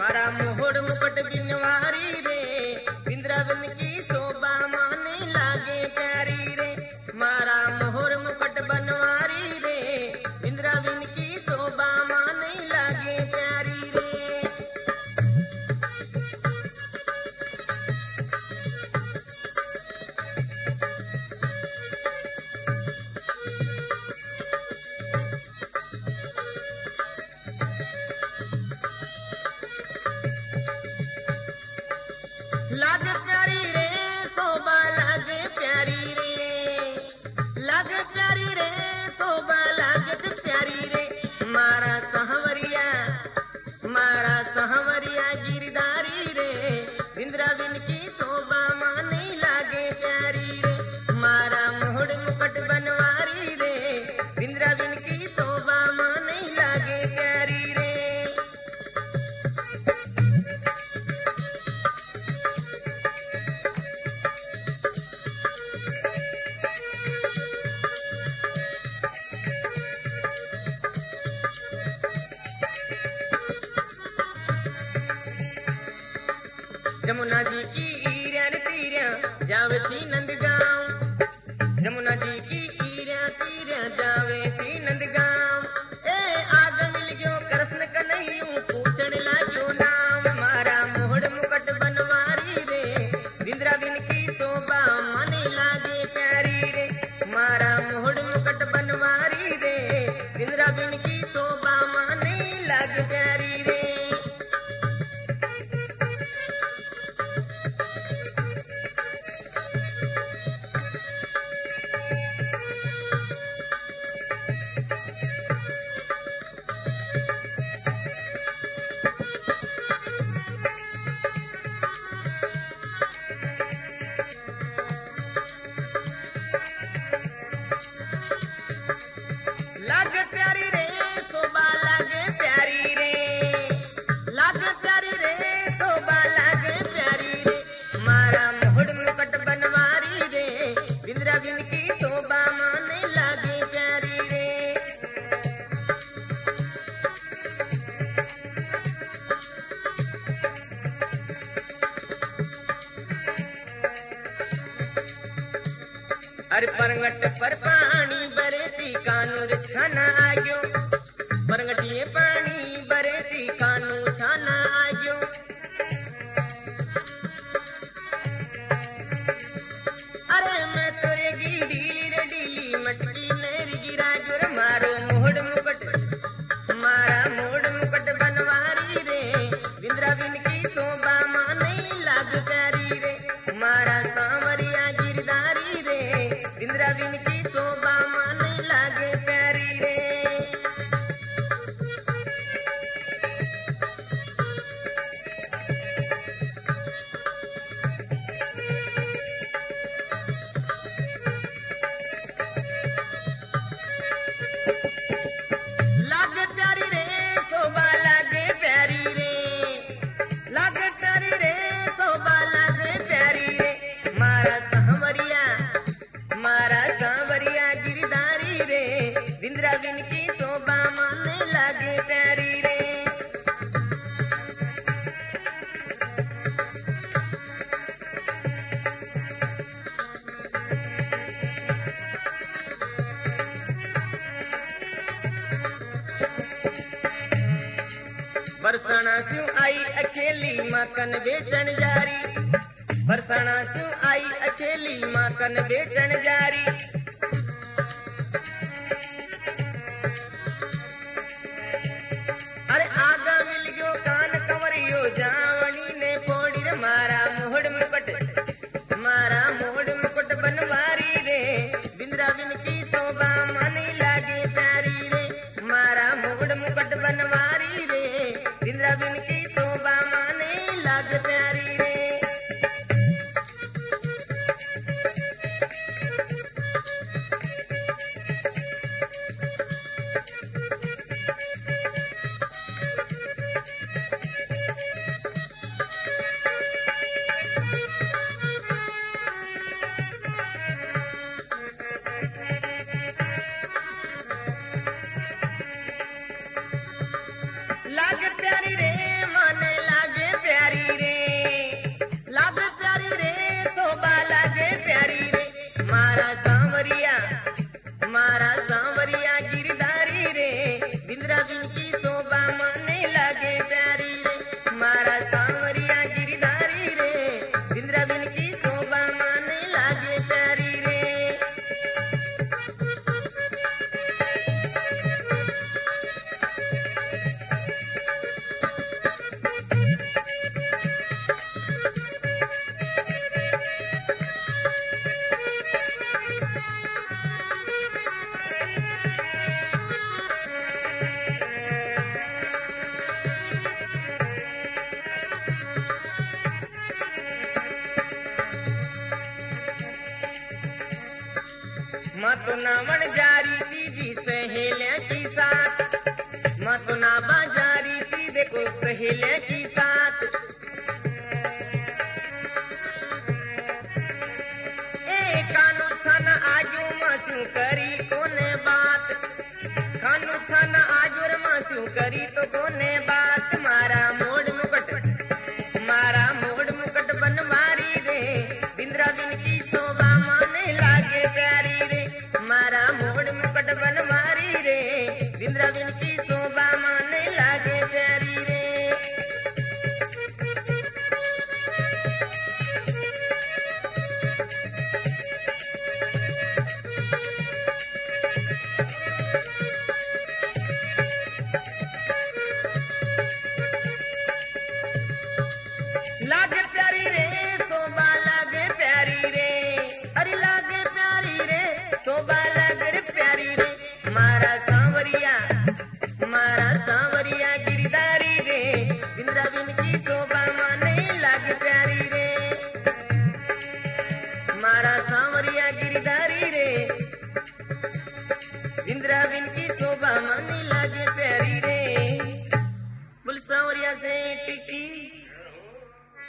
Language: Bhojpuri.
मारा मोहड़ मुकुट बिनवारी रे, बिंद्रावन की शोभा माने लागे प्यारी रे। मारा मोहड़ मुकुट बनवारी रे, बिंद्रावन की शोभा माने लागे प्यारी रे। लागे प्यारी रे शोभा लागे प्यारी रे, लागे प्यारी रे शोभा लागे प्यारी रे। मारा सहवरिया गिरधारी रे, बिंद्रावन की शोभा माने लागे प्यारी रे। मारा मोहड़ मुकुट बनवारी रे, बिंद्रावन की शोभा माने लागे प्यारी रे। जमुना जी की ईर्या तीर्या जावे छी नंदगांव, जमुना जी की ईर्या तीर्या जावे छी नंदगांव। ए आग मिल गयो कृष्ण कन्हैया पूछण लाग्यो नाम। मारा मोहड़ मुकुट बनवारी रे, बिंद्रावन की शोभा माने लागे प्यारी रे। मारा मोहड़ मुकुट बनवारी रे, बिंद्रावन की शोभा माने लागे प्यारी रे। लागे प्यारी रे शोभा लागे प्यारी रे, लागे प्यारी रे शोभा लागे प्यारी रे। मारा मोहड़ मुकुट बनवारी रे, बिंद्रावन की शोभा माने लागे प्यारी रे। अरे परंगट पर पानी बरेती कानूर छाना आग्यो, परंगटिए पानी बरेती कानू छाना आग्यो। अरे मैं तोरे गी डीली रे डीली मटकी मेरी गिरा गुर। मारो मोहड़ मुकुट, मारा मोहड़ मुकुट बनवारी रे, बिंद्रावन की शोभा माने लाग प्यारी रे। मारा सांवरिया गिरधारी रे, बिंद्रावन की शोभा माने लागे प्यारी रे। लागे प्यारी रे शोभा लागे प्यारी रे, लागे प्यारी रे शोभा लागे प्यारी रे। मारा सांवरिया गिरधारी रे, बिंद्रावन की शोभा माने लागे प्यारी रे। बरसाना स्यों आई अकेली माखन बेचन जारी, बरसाना स्यों आई अकेली माखन बेचन जारी। अरे आगा मिल गयो कान कंवरियो जावनी ने फोड़ी रे। मारा मोहड़ मुकुट बनवारी रे, बिंद्रावन की शोभा माने लागे प्यारी रे। मारा मोहड़ मुकुट बनवारी रे, बिंद्रावन की शोभा माने लागे प्यारी रे। लागे प्यारी रे माने माँ तो ना जारी थी जी सहेलिया की साथ, माँ तो ना बाजारी थी देखो सहेलिया की साथ। ए कानू छाना आजू मासू करी कोने बात, कानू छाना आजू रे मासू करी तो कोने बात। मारा मोड़ मुकुट बन मारी रे, बिंद्रा बिन की शोभा माने लागे प्यारी रे। मारा मोड़ मुकुट बन मारी रे, बिंद्रा बिन की शोभा माने लागे प्यारी रे। लागे प्यारी रे शोभा लागे प्यारी रे, अरे लागे प्यारी रे शोभा लागे रे प्यारी रे। मारा सांवरिया गिरधारी रे, बिंद्रा बिन की शोभा माने लागे प्यारी रे। मारा सांवरिया गिरधारी रे, बिंद्रा बिन की शोभा माने